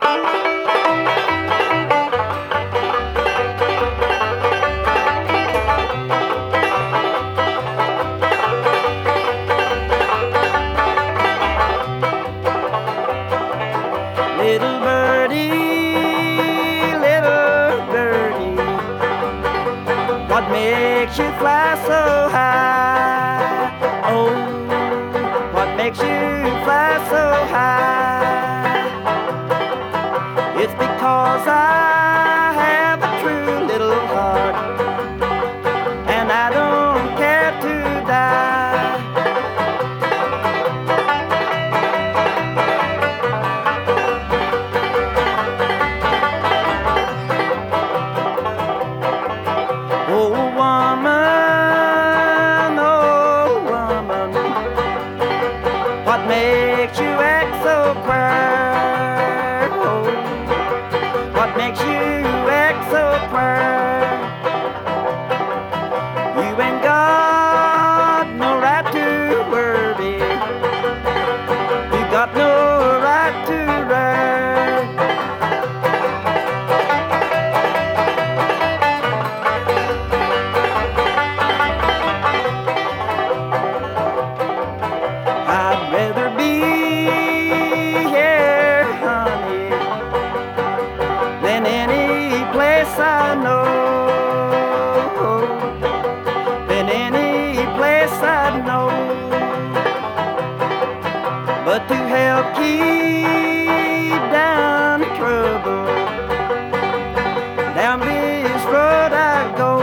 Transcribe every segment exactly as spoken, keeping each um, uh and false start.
Little birdie, little birdie, what makes you fly so high? Oh, what makes you fly so high? It's because I have a true little heart, and I don't care to die. Oh woman, oh woman, what makes you act so queer? Oh, what makes you act so queer? You ain't got no right to worry, you got no right to run. I'd rather be here, honey, than any place I know, than any place I know. But to help keep down the trouble, down this road I go.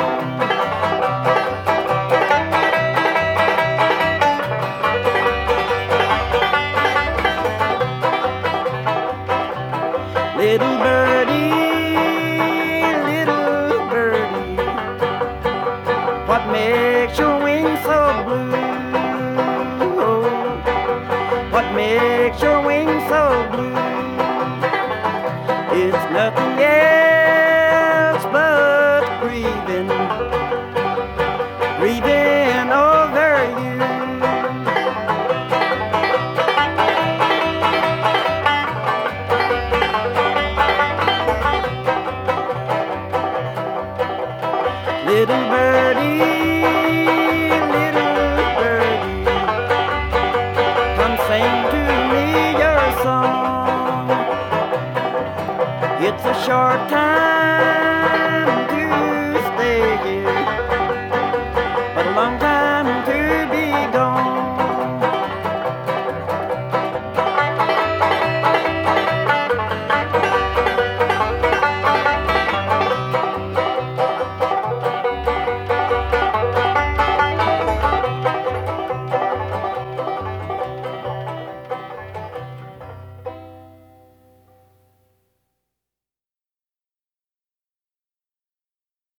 Little birdie, little birdie, what makes your wings so blue? Oh, what makes your wings so blue? It's nothing else but grieving, grieving over you. Little birdie, little birdie, come sing to me your song. It's a short time